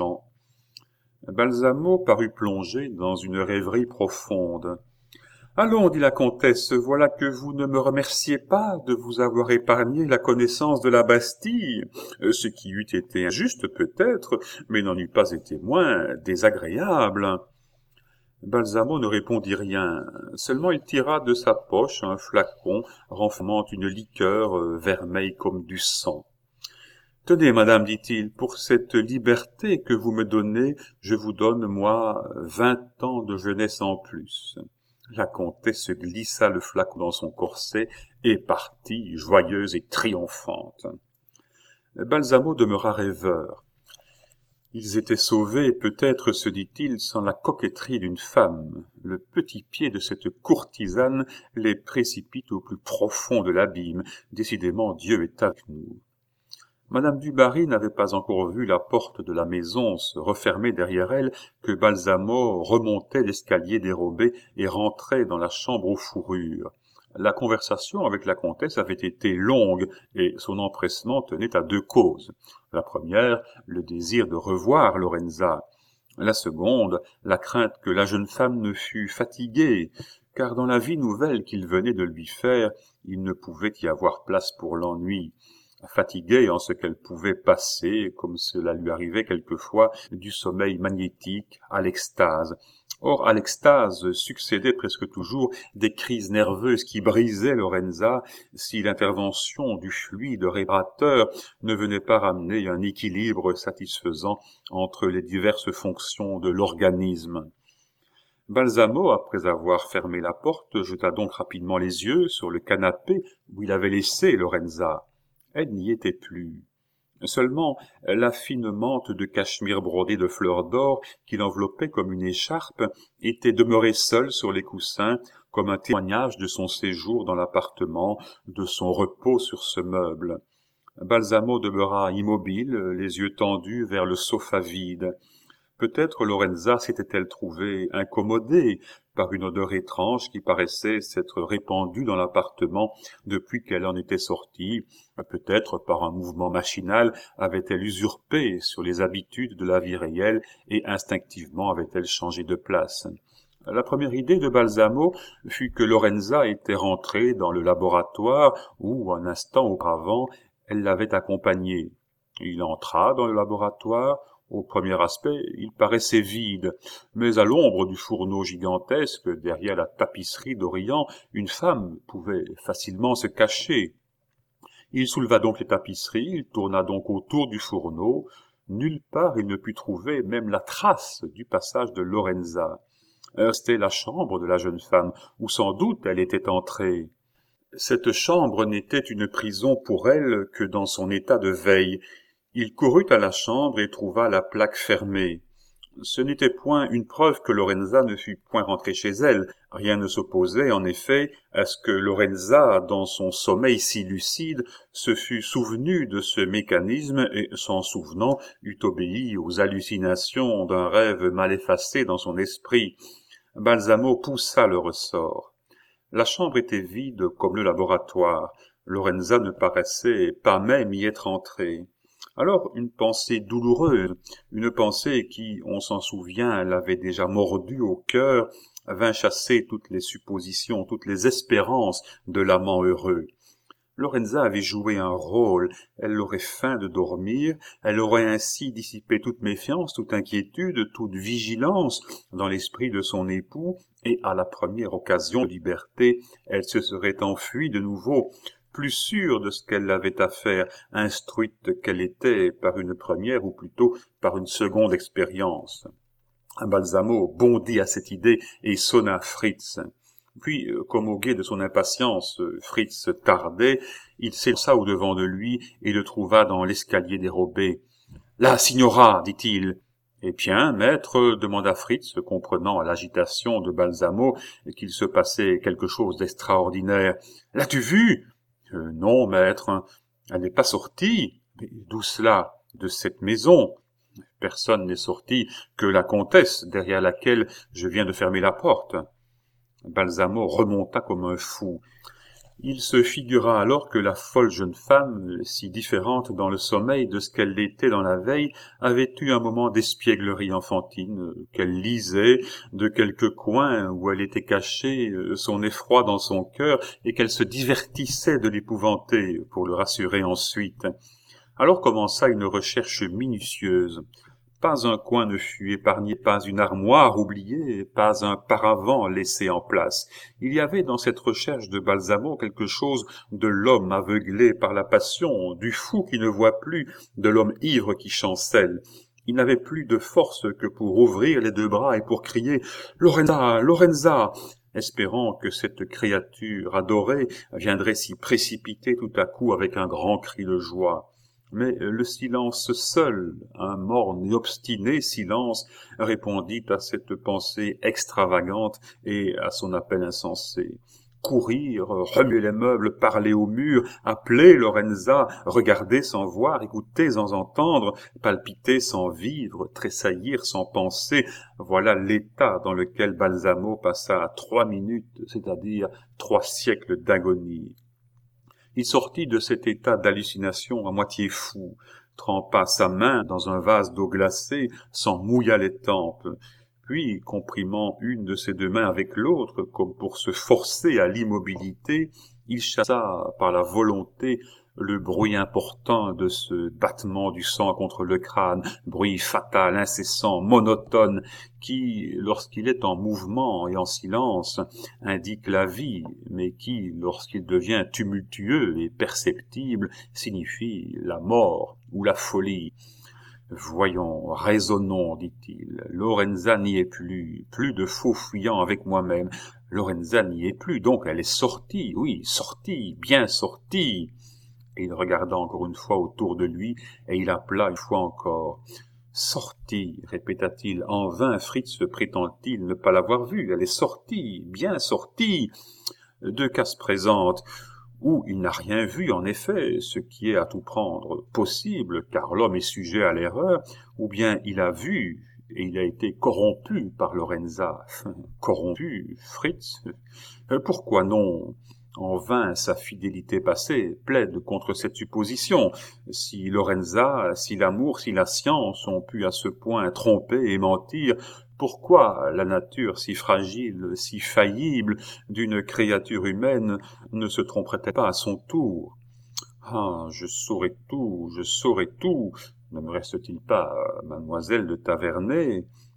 Balsamo parut plongé dans une rêverie profonde. « Allons, dit la comtesse, voilà que vous ne me remerciez pas de vous avoir épargné la connaissance de la Bastille, ce qui eût été injuste peut-être, mais n'en eût pas été moins désagréable. » Balsamo ne répondit rien, seulement il tira de sa poche un flacon renfermant une liqueur vermeille comme du sang. « Tenez, madame, dit-il, pour cette liberté que vous me donnez, je vous donne, moi, 20 ans de jeunesse en plus. » La comtesse glissa le flacon dans son corset et partit, joyeuse et triomphante. Balsamo demeura rêveur. Ils étaient sauvés, peut-être, se dit-il, sans la coquetterie d'une femme. Le petit pied de cette courtisane les précipite au plus profond de l'abîme. Décidément, Dieu est avec nous. Madame du Barry n'avait pas encore vu la porte de la maison se refermer derrière elle que Balsamo remontait l'escalier dérobé et rentrait dans la chambre aux fourrures. La conversation avec la comtesse avait été longue et son empressement tenait à 2 causes. La première, le désir de revoir Lorenza. La seconde, la crainte que la jeune femme ne fût fatiguée, car dans la vie nouvelle qu'il venait de lui faire, il ne pouvait y avoir place pour l'ennui. Fatiguée en ce qu'elle pouvait passer, comme cela lui arrivait quelquefois, du sommeil magnétique à l'extase. Or, à l'extase succédaient presque toujours des crises nerveuses qui brisaient Lorenza si l'intervention du fluide réparateur ne venait pas ramener un équilibre satisfaisant entre les diverses fonctions de l'organisme. Balsamo, après avoir fermé la porte, jeta donc rapidement les yeux sur le canapé où il avait laissé Lorenza. Elle n'y était plus. Seulement, la fine mante de cachemire brodée de fleurs d'or qui l'enveloppait comme une écharpe était demeurée seule sur les coussins comme un témoignage de son séjour dans l'appartement, de son repos sur ce meuble. Balsamo demeura immobile, les yeux tendus vers le sofa vide. Peut-être Lorenza s'était-elle trouvée incommodée par une odeur étrange qui paraissait s'être répandue dans l'appartement depuis qu'elle en était sortie. Peut-être par un mouvement machinal avait-elle usurpé sur les habitudes de la vie réelle et instinctivement avait-elle changé de place. La première idée de Balsamo fut que Lorenza était rentrée dans le laboratoire où, un instant auparavant, elle l'avait accompagnée. Il entra dans le laboratoire. Au premier aspect, il paraissait vide, mais à l'ombre du fourneau gigantesque, derrière la tapisserie d'Orient, une femme pouvait facilement se cacher. Il souleva donc les tapisseries, il tourna donc autour du fourneau. Nulle part il ne put trouver même la trace du passage de Lorenza. C'était la chambre de la jeune femme, où sans doute elle était entrée. Cette chambre n'était une prison pour elle que dans son état de veille. Il courut à la chambre et trouva la plaque fermée. Ce n'était point une preuve que Lorenza ne fût point rentrée chez elle. Rien ne s'opposait, en effet, à ce que Lorenza, dans son sommeil si lucide, se fût souvenue de ce mécanisme et, s'en souvenant, eût obéi aux hallucinations d'un rêve mal effacé dans son esprit. Balsamo poussa le ressort. La chambre était vide comme le laboratoire. Lorenza ne paraissait pas même y être entrée. Alors une pensée douloureuse, une pensée qui, on s'en souvient, l'avait déjà mordu au cœur, vint chasser toutes les suppositions, toutes les espérances de l'amant heureux. Lorenza avait joué un rôle, elle aurait feint de dormir, elle aurait ainsi dissipé toute méfiance, toute inquiétude, toute vigilance dans l'esprit de son époux, et à la première occasion de liberté, elle se serait enfuie de nouveau, plus sûre de ce qu'elle avait à faire, instruite qu'elle était par une première ou plutôt par une seconde expérience. Balsamo bondit à cette idée et sonna Fritz. Puis, comme au guet de son impatience, Fritz tardait, il s'élança au-devant de lui et le trouva dans l'escalier dérobé. « La signora, dit-il. »« Eh bien, maître, demanda Fritz, comprenant à l'agitation de Balsamo qu'il se passait quelque chose d'extraordinaire. « L'as-tu vue ?»« Non, maître. Elle n'est pas sortie. »« D'où cela ? De cette maison. » Personne n'est sorti que la comtesse, derrière laquelle je viens de fermer la porte. Balsamo remonta comme un fou. Il se figura alors que la folle jeune femme, si différente dans le sommeil de ce qu'elle l'était dans la veille, avait eu un moment d'espièglerie enfantine, qu'elle lisait de quelque coin où elle était cachée, son effroi dans son cœur, et qu'elle se divertissait de l'épouvanter pour le rassurer ensuite. Alors commença une recherche minutieuse. Pas un coin ne fut épargné, pas une armoire oubliée, pas un paravent laissé en place. Il y avait dans cette recherche de Balsamo quelque chose de l'homme aveuglé par la passion, du fou qui ne voit plus, de l'homme ivre qui chancelle. Il n'avait plus de force que pour ouvrir les deux bras et pour crier « Lorenza, Lorenza !» espérant que cette créature adorée viendrait s'y précipiter tout à coup avec un grand cri de joie. Mais le silence seul, un morne et obstiné silence, répondit à cette pensée extravagante et à son appel insensé. Courir, remuer les meubles, parler au mur, appeler Lorenza, regarder sans voir, écouter sans entendre, palpiter sans vivre, tressaillir sans penser, voilà l'état dans lequel Balsamo passa 3 minutes, c'est-à-dire 3 siècles d'agonie. Il sortit de cet état d'hallucination à moitié fou, trempa sa main dans un vase d'eau glacée, s'en mouilla les tempes, puis, comprimant une de ses deux mains avec l'autre, comme pour se forcer à l'immobilité, il chassa par la volonté le bruit important de ce battement du sang contre le crâne, bruit fatal, incessant, monotone, qui, lorsqu'il est en mouvement et en silence, indique la vie, mais qui, lorsqu'il devient tumultueux et perceptible, signifie la mort ou la folie. Voyons, raisonnons, dit-il. Lorenza n'y est plus, plus de faux fuyant avec moi-même. Lorenza n'y est plus, donc elle est sortie, oui, sortie, bien sortie. Et il regarda encore une fois autour de lui, et il appela une fois encore. Sortie, répéta-t-il, en vain Fritz prétend-il ne pas l'avoir vue, elle est sortie, bien sortie. Deux cas se présentent, où il n'a rien vu en effet, ce qui est à tout prendre possible, car l'homme est sujet à l'erreur, ou bien il a vu, et il a été corrompu par Lorenza. Corrompu, Fritz? Pourquoi non? En vain sa fidélité passée plaide contre cette supposition. Si Lorenza, si l'amour, si la science ont pu à ce point tromper et mentir, pourquoi la nature si fragile, si faillible d'une créature humaine ne se tromperait-elle pas à son tour? Ah, je saurais tout, ne me reste-t-il pas, mademoiselle de Tavernay?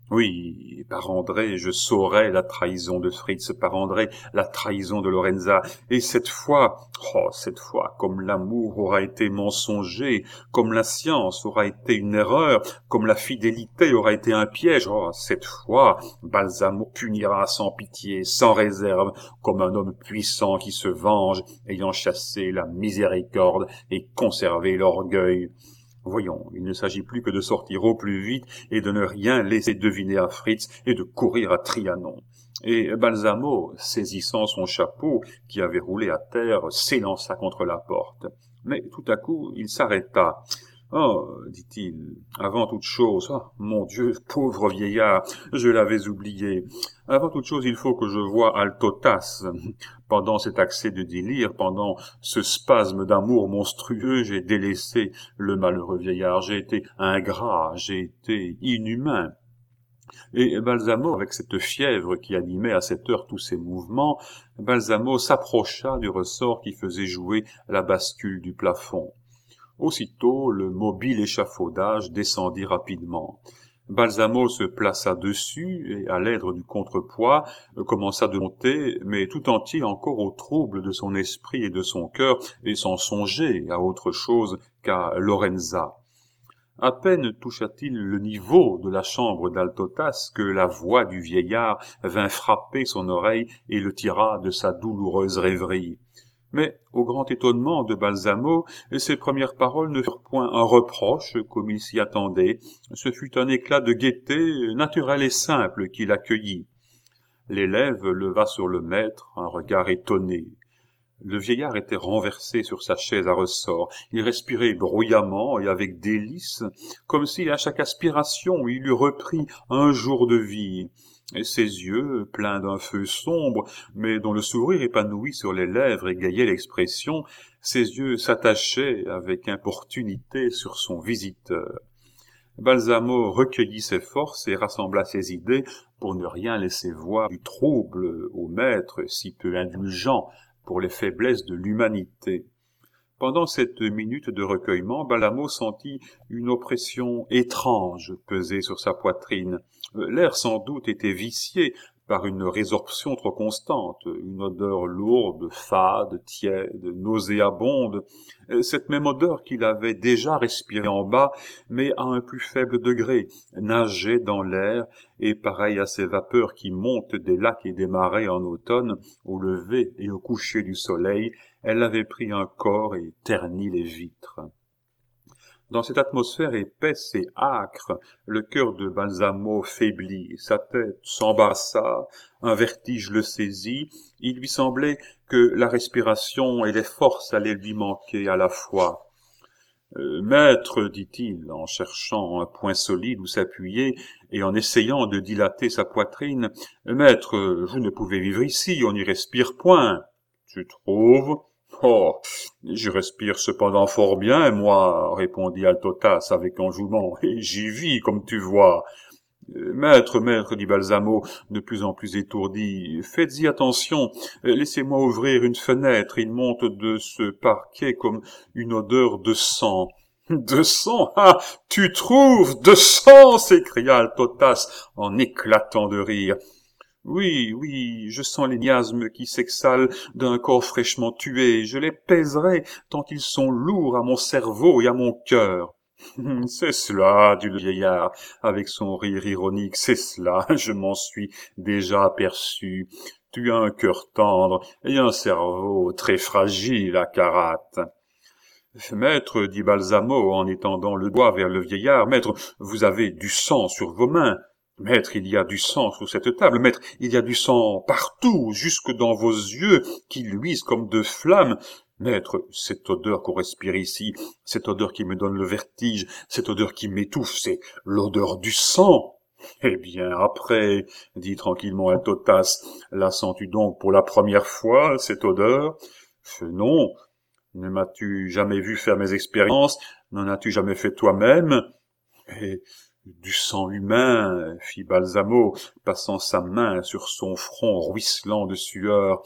Oui, par André, je saurai la trahison de Fritz, par André, la trahison de Lorenza. Et cette fois, comme l'amour aura été mensonger, comme la science aura été une erreur, comme la fidélité aura été un piège, cette fois, Balsamo punira sans pitié, sans réserve, comme un homme puissant qui se venge, ayant chassé la miséricorde et conservé l'orgueil. Voyons, il ne s'agit plus que de sortir au plus vite et de ne rien laisser deviner à Fritz et de courir à Trianon. Et Balsamo, saisissant son chapeau qui avait roulé à terre, s'élança contre la porte. Mais tout à coup, il s'arrêta. « Oh, dit-il, avant toute chose, mon Dieu, pauvre vieillard, je l'avais oublié. Avant toute chose, il faut que je voie Altotas. Pendant cet accès de délire, pendant ce spasme d'amour monstrueux, j'ai délaissé le malheureux vieillard. J'ai été ingrat, j'ai été inhumain. » Et Balsamo, avec cette fièvre qui animait à cette heure tous ses mouvements, Balsamo s'approcha du ressort qui faisait jouer la bascule du plafond. Aussitôt, le mobile échafaudage descendit rapidement. Balsamo se plaça dessus et, à l'aide du contrepoids, commença de monter, mais tout entier encore au trouble de son esprit et de son cœur, et sans songer à autre chose qu'à Lorenza. À peine toucha-t-il le niveau de la chambre d'Altotas que la voix du vieillard vint frapper son oreille et le tira de sa douloureuse rêverie. Mais, au grand étonnement de Balsamo, ses premières paroles ne furent point un reproche comme il s'y attendait, ce fut un éclat de gaieté naturel et simple qui l'accueillit. L'élève leva sur le maître un regard étonné. Le vieillard était renversé sur sa chaise à ressort. Il respirait bruyamment et avec délice, comme si à chaque aspiration il eût repris un jour de vie. Et ses yeux, pleins d'un feu sombre, mais dont le sourire épanoui sur les lèvres égayait l'expression, ses yeux s'attachaient avec importunité sur son visiteur. Balsamo recueillit ses forces et rassembla ses idées pour ne rien laisser voir du trouble au maître si peu indulgent pour les faiblesses de l'humanité. Pendant cette minute de recueillement, Balsamo sentit une oppression étrange peser sur sa poitrine. L'air sans doute était vicié par une résorption trop constante, une odeur lourde, fade, tiède, nauséabonde, cette même odeur qu'il avait déjà respirée en bas, mais à un plus faible degré, nageait dans l'air, et pareille à ces vapeurs qui montent des lacs et des marais en automne, au lever et au coucher du soleil, elle avait pris un corps et terni les vitres. Dans cette atmosphère épaisse et âcre, le cœur de Balsamo faiblit, sa tête s'embarrassa, un vertige le saisit, il lui semblait que la respiration et les forces allaient lui manquer à la fois. Maître, dit-il, en cherchant un point solide où s'appuyer et en essayant de dilater sa poitrine, maître, vous ne pouvez vivre ici, on n'y respire point. Tu trouves? Oh, je respire cependant fort bien, moi, répondit Altotas avec enjouement, et j'y vis, comme tu vois. Maître, dit Balsamo, de plus en plus étourdi, faites-y attention, laissez-moi ouvrir une fenêtre, il monte de ce parquet comme une odeur de sang. De sang? Ah, tu trouves? De sang? S'écria Altotas en éclatant de rire. Oui, je sens les miasmes qui s'exhalent d'un corps fraîchement tué, je les pèserai tant ils sont lourds à mon cerveau et à mon cœur. C'est cela, dit le vieillard, avec son rire ironique, c'est cela, je m'en suis déjà aperçu. Tu as un cœur tendre et un cerveau très fragile, Acarat. Maître, dit Balsamo en étendant le doigt vers le vieillard, maître, vous avez du sang sur vos mains. Maître, il y a du sang sur cette table. Maître, il y a du sang partout, jusque dans vos yeux, qui luisent comme de flammes. Maître, cette odeur qu'on respire ici, cette odeur qui me donne le vertige, cette odeur qui m'étouffe, c'est l'odeur du sang. Eh bien, après, dit tranquillement Altotas, la sens-tu donc pour la première fois, cette odeur? Non. Ne m'as-tu jamais vu faire mes expériences? N'en as-tu jamais fait toi-même? Et du sang humain, fit Balsamo, passant sa main sur son front ruisselant de sueur.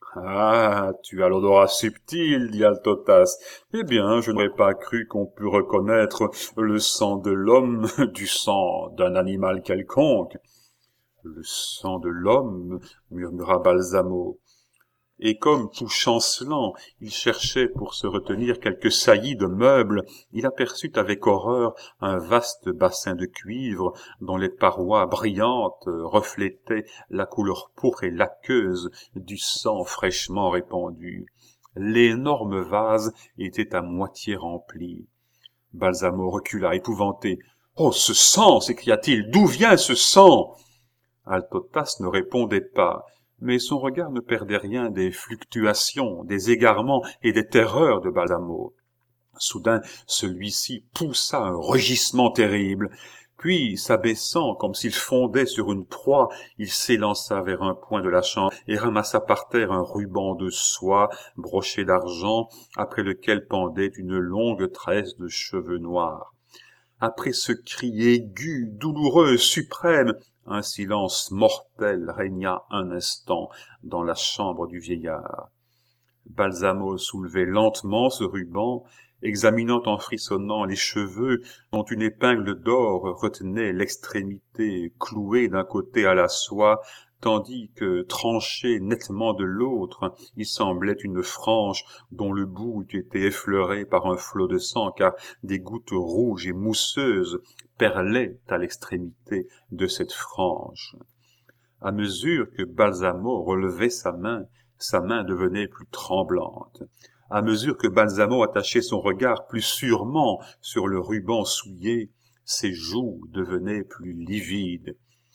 Ah, tu as l'odorat subtil, dit Altotas. Eh bien, je n'aurais pas cru qu'on pût reconnaître le sang de l'homme du sang d'un animal quelconque. Le sang de l'homme, murmura Balsamo. Et comme, tout chancelant, il cherchait pour se retenir quelques saillies de meubles, il aperçut avec horreur un vaste bassin de cuivre dont les parois brillantes reflétaient la couleur pourpre et laqueuse du sang fraîchement répandu. L'énorme vase était à moitié rempli. Balsamo recula épouvanté. « Oh, ce sang !» s'écria-t-il. « D'où vient ce sang ?» Altotas ne répondait pas, mais son regard ne perdait rien des fluctuations, des égarements et des terreurs de Balsamo. Soudain, celui-ci poussa un rugissement terrible, puis, s'abaissant comme s'il fondait sur une proie, il s'élança vers un point de la chambre et ramassa par terre un ruban de soie broché d'argent, après lequel pendait une longue tresse de cheveux noirs. Après ce cri aigu, douloureux, suprême, un silence mortel régna un instant dans la chambre du vieillard. Balsamo soulevait lentement ce ruban, examinant en frissonnant les cheveux dont une épingle d'or retenait l'extrémité clouée d'un côté à la soie, tandis que, tranché nettement de l'autre, il semblait une frange dont le bout eût été effleuré par un flot de sang, car des gouttes rouges et mousseuses perlaient à l'extrémité de cette frange. À mesure que Balsamo relevait sa main devenait plus tremblante. À mesure que Balsamo attachait son regard plus sûrement sur le ruban souillé, ses joues devenaient plus livides.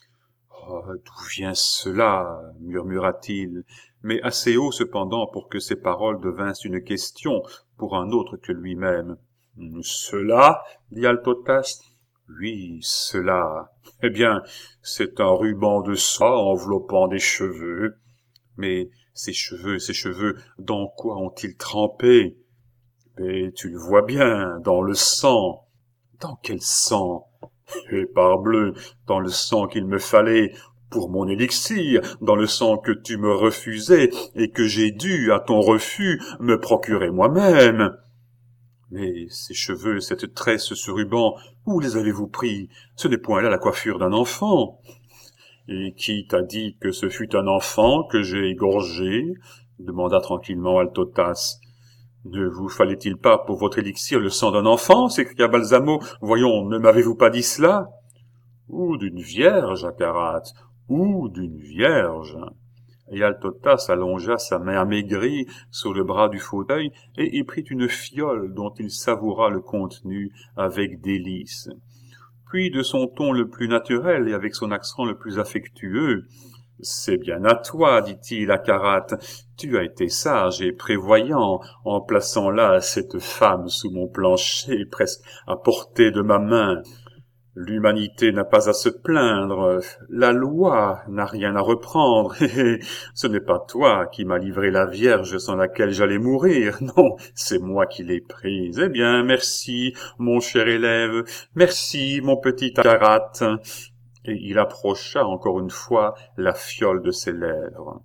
« Oh, d'où vient cela ?» murmura-t-il, mais assez haut cependant pour que ses paroles devinssent une question pour un autre que lui-même. « Cela ?» dit Altotas. « Oui, cela. Eh bien, c'est un ruban de soie enveloppant des cheveux. Mais ces cheveux, dans quoi ont-ils trempé? Mais tu le vois bien, dans le sang. » « Dans quel sang? » « Et parbleu, dans le sang qu'il me fallait pour mon élixir, dans le sang que tu me refusais et que j'ai dû, à ton refus, me procurer moi-même. » « Mais ces cheveux, cette tresse, ce ruban, où les avez-vous pris? Ce n'est point là la coiffure d'un enfant. » « Et qui t'a dit que ce fut un enfant que j'ai égorgé? » demanda tranquillement Altotas. « Ne vous fallait-il pas pour votre élixir le sang d'un enfant? » s'écria Balsamo. « Voyons, ne m'avez-vous pas dit cela? »« Ou d'une vierge, Acharat, ou d'une vierge. » Et Altotas allongea sa main amaigrie sur le bras du fauteuil et y prit une fiole dont il savoura le contenu avec délice. Puis, de son ton le plus naturel et avec son accent le plus affectueux, « C'est bien à toi, dit-il à Acharat. Tu as été sage et prévoyant en plaçant là cette femme sous mon plancher, presque à portée de ma main. L'humanité n'a pas à se plaindre, la loi n'a rien à reprendre, et ce n'est pas toi qui m'as livré la Vierge sans laquelle j'allais mourir, non, c'est moi qui l'ai prise. Eh bien, merci, mon cher élève, merci, mon petit Acharat. » Et il approcha encore une fois la fiole de ses lèvres.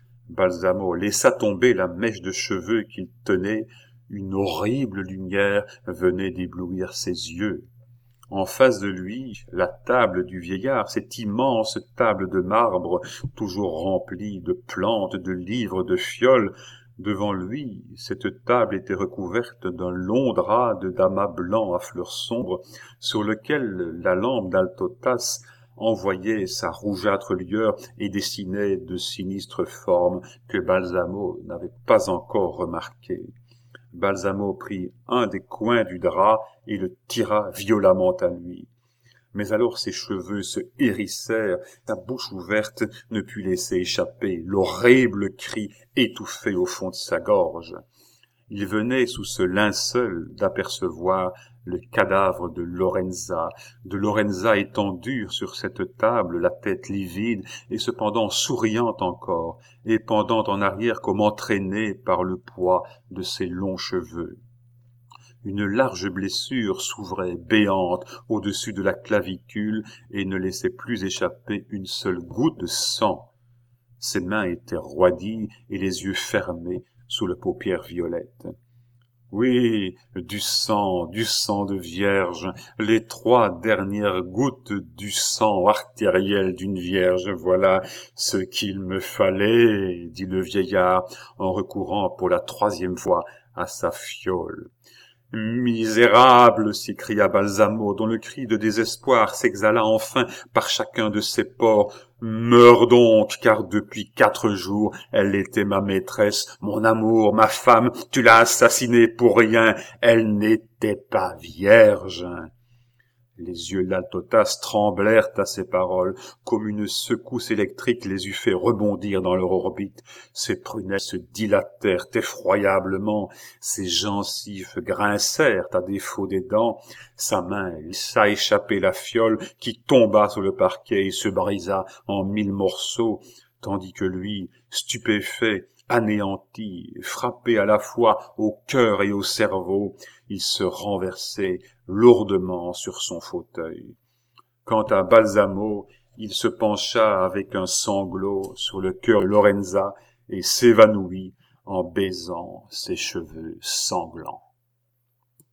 Balsamo laissa tomber la mèche de cheveux qu'il tenait, une horrible lumière venait d'éblouir ses yeux. En face de lui, la table du vieillard, cette immense table de marbre, toujours remplie de plantes, de livres, de fioles. Devant lui, cette table était recouverte d'un long drap de damas blanc à fleurs sombres, sur lequel la lampe d'Altotas envoyait sa rougeâtre lueur et dessinait de sinistres formes que Balsamo n'avait pas encore remarquées. Balsamo prit un des coins du drap et le tira violemment à lui. Mais alors ses cheveux se hérissèrent, sa bouche ouverte ne put laisser échapper l'horrible cri étouffé au fond de sa gorge. Il venait sous ce linceul d'apercevoir le cadavre de Lorenza étendue sur cette table, la tête livide et cependant souriante encore, et pendant en arrière comme entraînée par le poids de ses longs cheveux. Une large blessure s'ouvrait béante au-dessus de la clavicule et ne laissait plus échapper une seule goutte de sang. Ses mains étaient roidies et les yeux fermés sous la paupière violette. Oui, du sang de vierge, les 3 dernières gouttes du sang artériel d'une vierge, voilà ce qu'il me fallait, dit le vieillard en recourant pour la 3e fois à sa fiole. Misérable, s'écria Balsamo, dont le cri de désespoir s'exhala enfin par chacun de ses pores. Meurs donc, car depuis 4 jours, elle était ma maîtresse, mon amour, ma femme, tu l'as assassinée pour rien, elle n'était pas vierge. Les yeux d'Altotas tremblèrent à ces paroles, comme une secousse électrique les eût fait rebondir dans leur orbite. Ses prunelles se dilatèrent effroyablement, ses gencives grincèrent à défaut des dents, sa main laissa échapper la fiole qui tomba sur le parquet et se brisa en 1000 morceaux, tandis que lui, stupéfait, anéanti, frappé à la fois au cœur et au cerveau, il se renversait lourdement sur son fauteuil. Quant à Balsamo, il se pencha avec un sanglot sur le cœur de Lorenza et s'évanouit en baisant ses cheveux sanglants.